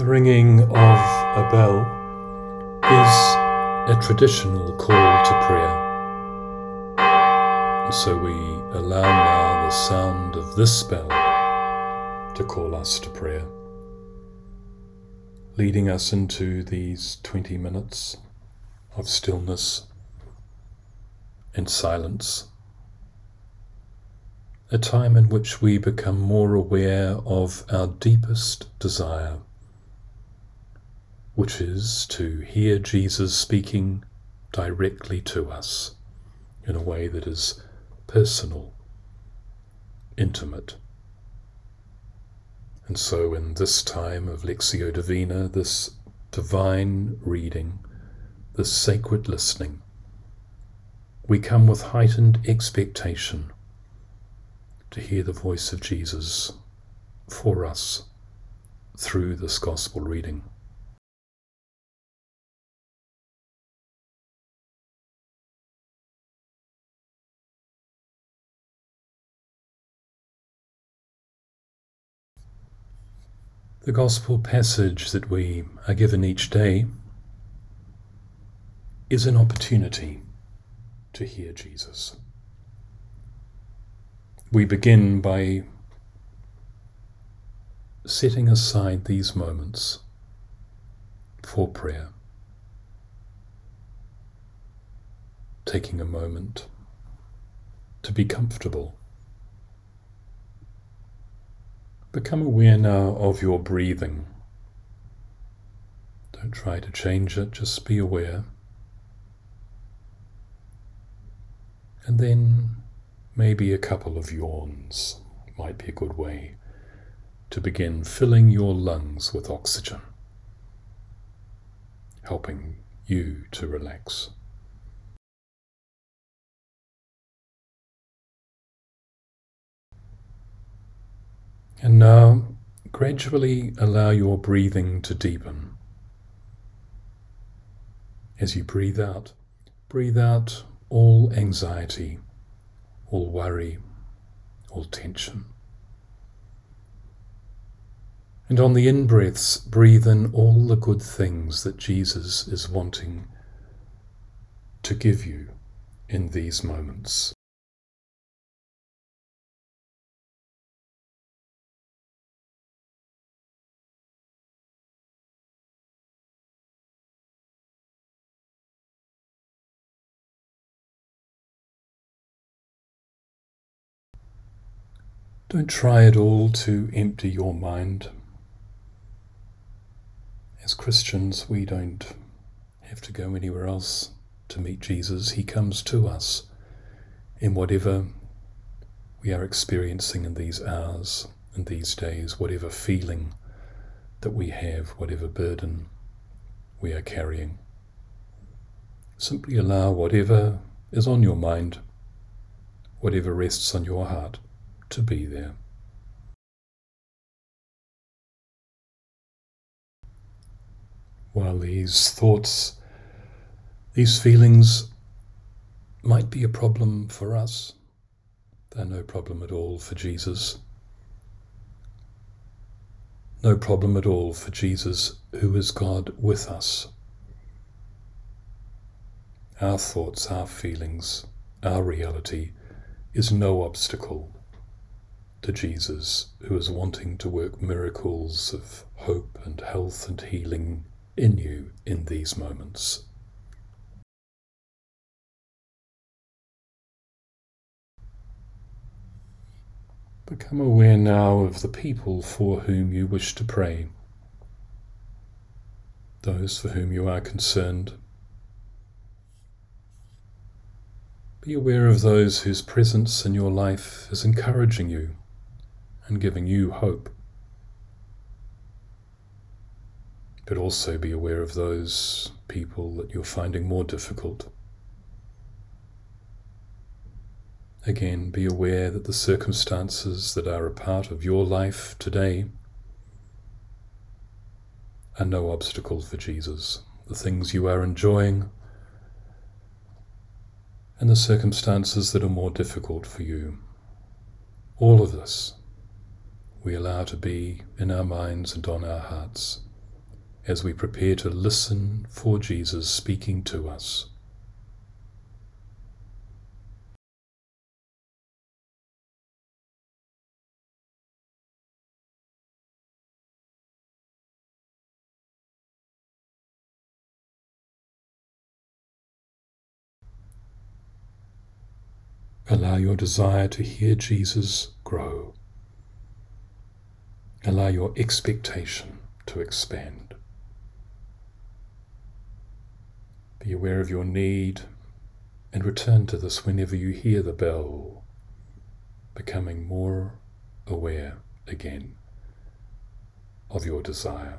The ringing of a bell is a traditional call to prayer. And so we allow now the sound of this bell to call us to prayer, leading us into these 20 minutes of stillness and silence, a time in which we become more aware of our deepest desire, which is to hear Jesus speaking directly to us in a way that is personal, intimate. And so in this time of Lectio Divina, this divine reading, this sacred listening, we come with heightened expectation to hear the voice of Jesus for us through this gospel reading. The gospel passage that we are given each day is an opportunity to hear Jesus. We begin by setting aside these moments for prayer, taking a moment to be comfortable. Become aware now of your breathing. Don't try to change it, just be aware. And then maybe a couple of yawns might be a good way to begin filling your lungs with oxygen, helping you to relax. And now, gradually allow your breathing to deepen. As you breathe out all anxiety, all worry, all tension. And on the in-breaths, breathe in all the good things that Jesus is wanting to give you in these moments. Don't try at all to empty your mind. As Christians, we don't have to go anywhere else to meet Jesus. He comes to us in whatever we are experiencing in these hours and these days, whatever feeling that we have, whatever burden we are carrying. Simply allow whatever is on your mind, whatever rests on your heart, to be there. While these thoughts, these feelings might be a problem for us, they're no problem at all for Jesus. No problem at all for Jesus, who is God with us. Our thoughts, our feelings, our reality is no obstacle to Jesus, who is wanting to work miracles of hope and health and healing in you in these moments. Become aware now of the people for whom you wish to pray, those for whom you are concerned. Be aware of those whose presence in your life is encouraging you and giving you hope. But also be aware of those people that you're finding more difficult. Again, be aware that the circumstances that are a part of your life today are no obstacle for Jesus. The things you are enjoying and the circumstances that are more difficult for you. All of this we allow to be in our minds and on our hearts as we prepare to listen for Jesus speaking to us. Allow your desire to hear Jesus grow. Allow your expectation to expand. Be aware of your need and return to this whenever you hear the bell, becoming more aware again of your desire.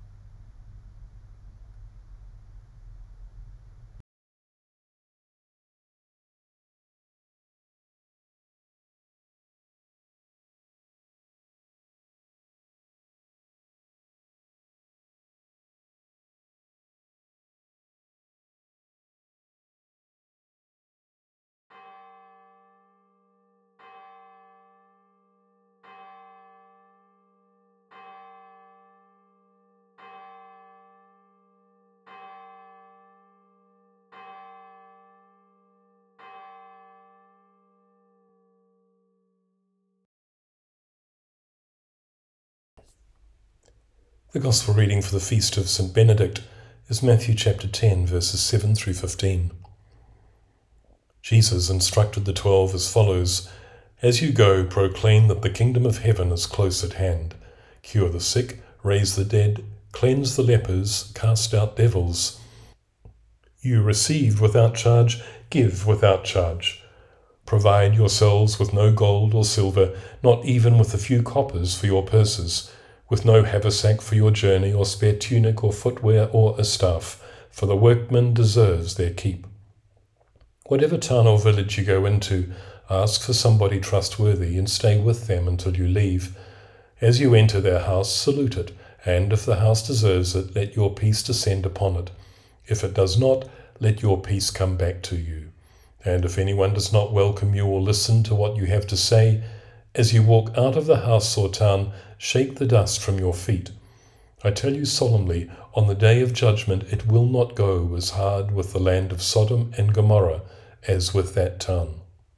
The Gospel reading for the Feast of St. Benedict is Matthew chapter 10, verses 7 through 15. Jesus instructed the 12 as follows: "As you go, proclaim that the kingdom of heaven is close at hand. Cure the sick, raise the dead, cleanse the lepers, cast out devils. You receive without charge, give without charge. Provide yourselves with no gold or silver, not even with a few coppers for your purses, with no haversack for your journey, or spare tunic or footwear or a staff, for the workman deserves their keep. Whatever town or village you go into, ask for somebody trustworthy and stay with them until you leave. As you enter their house, salute it, and if the house deserves it, let your peace descend upon it. If it does not, let your peace come back to you. And if anyone does not welcome you or listen to what you have to say, as you walk out of the house or town, shake the dust from your feet. I tell you solemnly, on the day of judgment it will not go as hard with the land of Sodom and Gomorrah as with that town."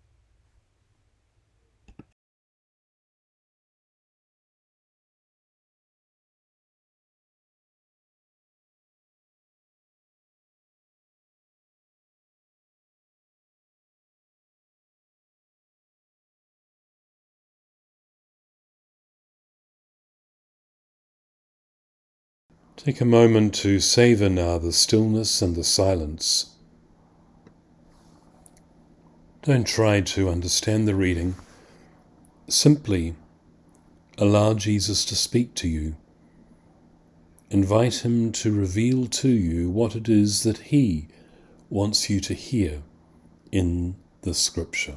Take a moment to savor now the stillness and the silence. Don't try to understand the reading. Simply allow Jesus to speak to you. Invite him to reveal to you what it is that he wants you to hear in the scripture.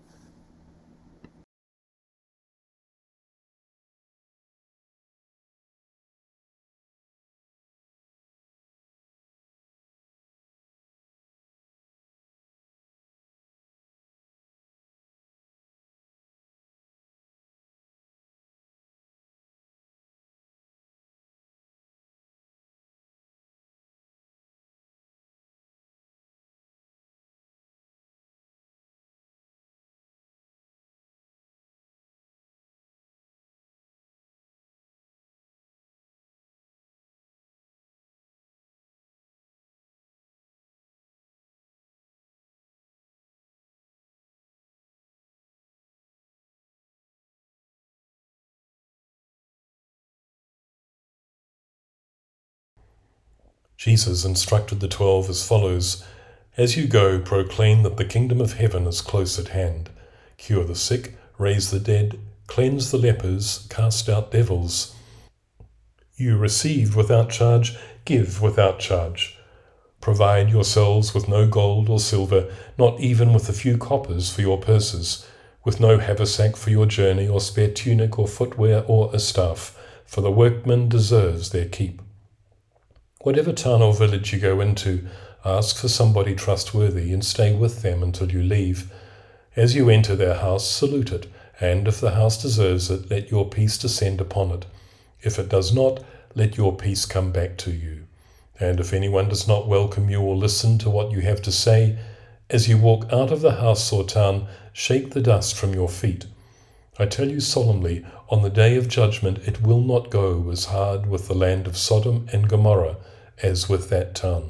Jesus instructed the 12 as follows: "As you go, proclaim that the kingdom of heaven is close at hand. Cure the sick, raise the dead, cleanse the lepers, cast out devils. You receive without charge, give without charge. Provide yourselves with no gold or silver, not even with a few coppers for your purses, with no haversack for your journey, or spare tunic or footwear or a staff, for the workman deserves their keep. Whatever town or village you go into, ask for somebody trustworthy and stay with them until you leave. As you enter their house, salute it, and if the house deserves it, let your peace descend upon it. If it does not, let your peace come back to you. And if anyone does not welcome you or listen to what you have to say, as you walk out of the house or town, shake the dust from your feet. I tell you solemnly, on the day of judgment it will not go as hard with the land of Sodom and Gomorrah as with that town.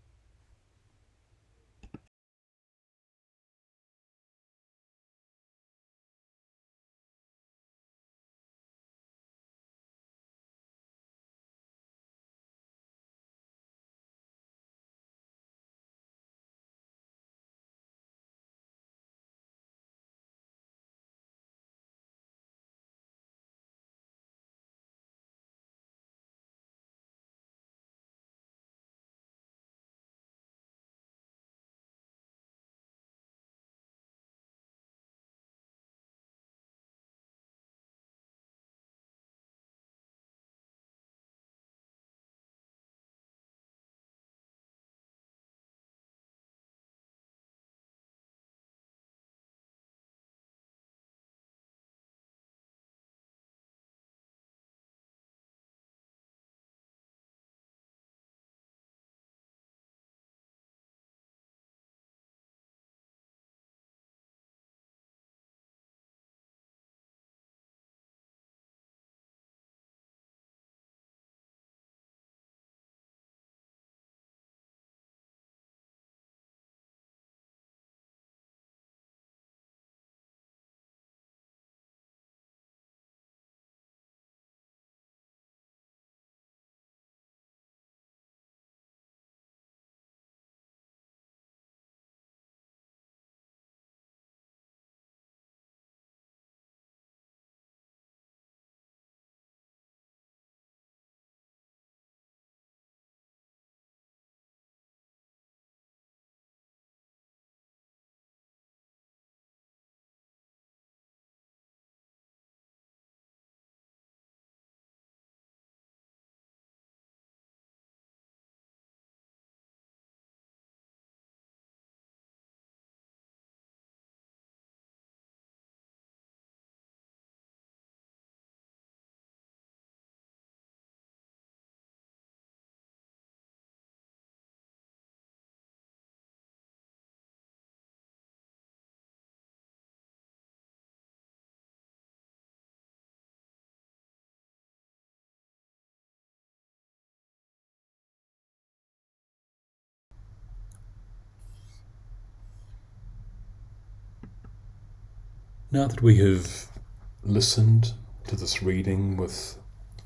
Now that we have listened to this reading with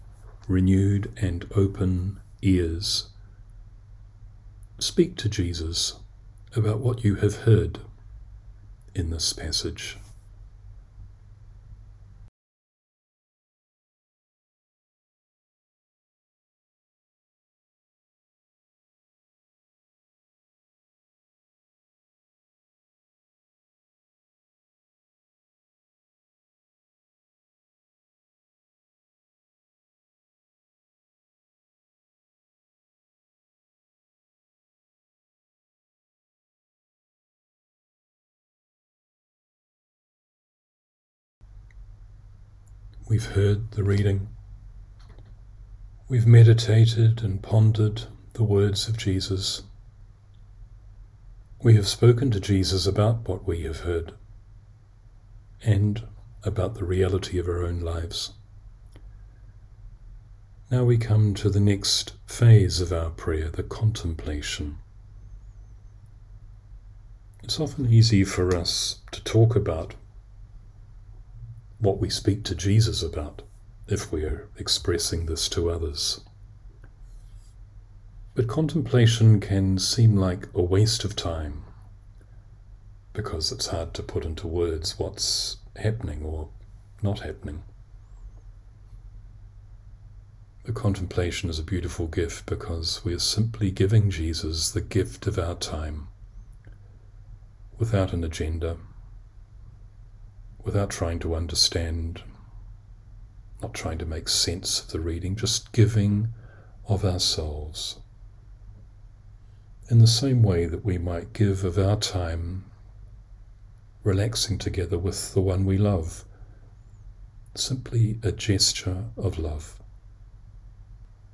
renewed and open ears, speak to Jesus about what you have heard in this passage. We've heard the reading. We've meditated and pondered the words of Jesus. We have spoken to Jesus about what we have heard and about the reality of our own lives. Now we come to the next phase of our prayer, the contemplation. It's often easy for us to talk about what we speak to Jesus about if we are expressing this to others. But contemplation can seem like a waste of time because it's hard to put into words what's happening or not happening. The contemplation is a beautiful gift because we are simply giving Jesus the gift of our time without an agenda, without trying to understand, not trying to make sense of the reading, just giving of ourselves. In the same way that we might give of our time relaxing together with the one we love, simply a gesture of love.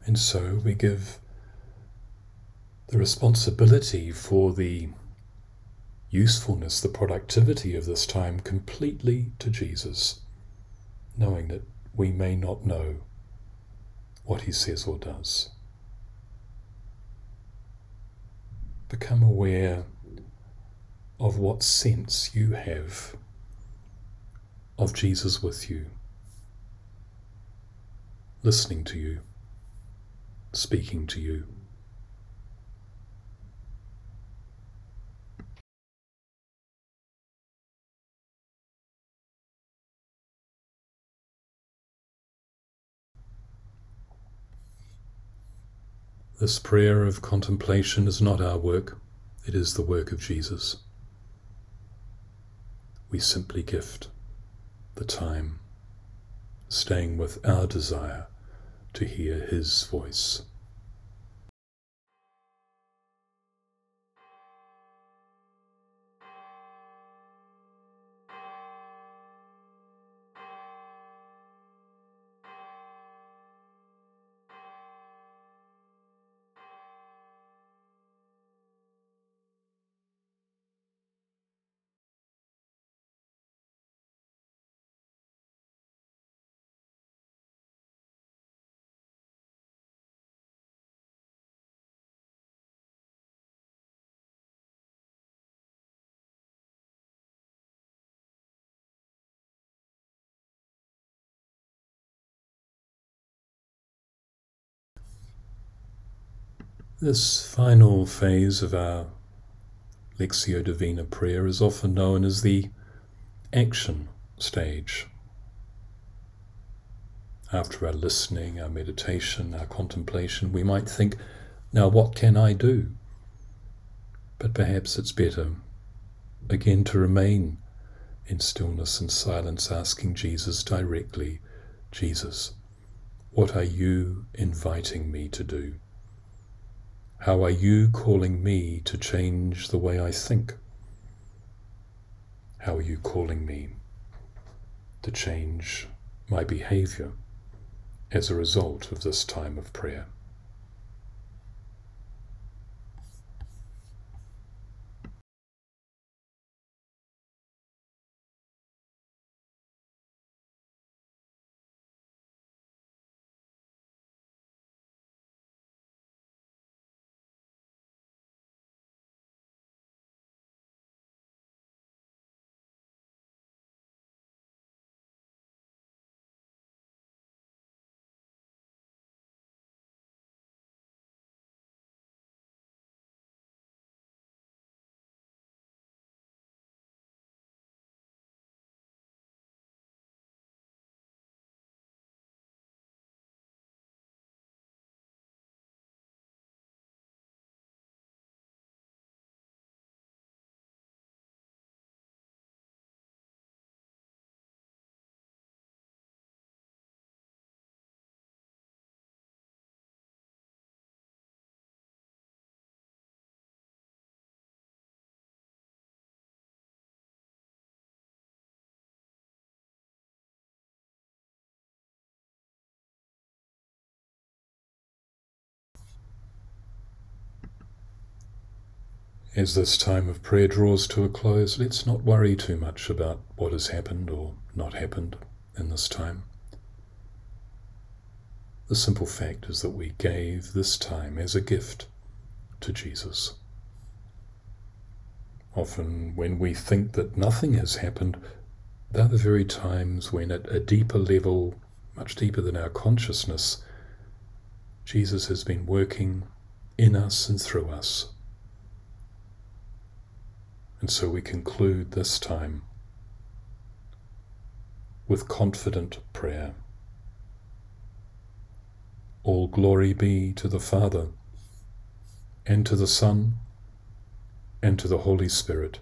And so we give the responsibility for the usefulness, the productivity of this time completely to Jesus, knowing that we may not know what he says or does. Become aware of what sense you have of Jesus with you, listening to you, speaking to you. This prayer of contemplation is not our work, it is the work of Jesus. We simply gift the time, staying with our desire to hear his voice. This final phase of our Lectio Divina prayer is often known as the action stage. After our listening, our meditation, our contemplation, we might think, now what can I do? But perhaps it's better, again, to remain in stillness and silence, asking Jesus directly, Jesus, what are you inviting me to do? How are you calling me to change the way I think? How are you calling me to change my behavior as a result of this time of prayer? As this time of prayer draws to a close, let's not worry too much about what has happened or not happened in this time. The simple fact is that we gave this time as a gift to Jesus. Often when we think that nothing has happened, they're the very times when at a deeper level, much deeper than our consciousness, Jesus has been working in us and through us. And so we conclude this time with confident prayer. All glory be to the Father, and to the Son, and to the Holy Spirit,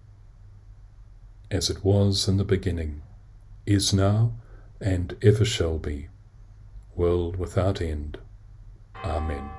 as it was in the beginning, is now, and ever shall be, world without end. Amen.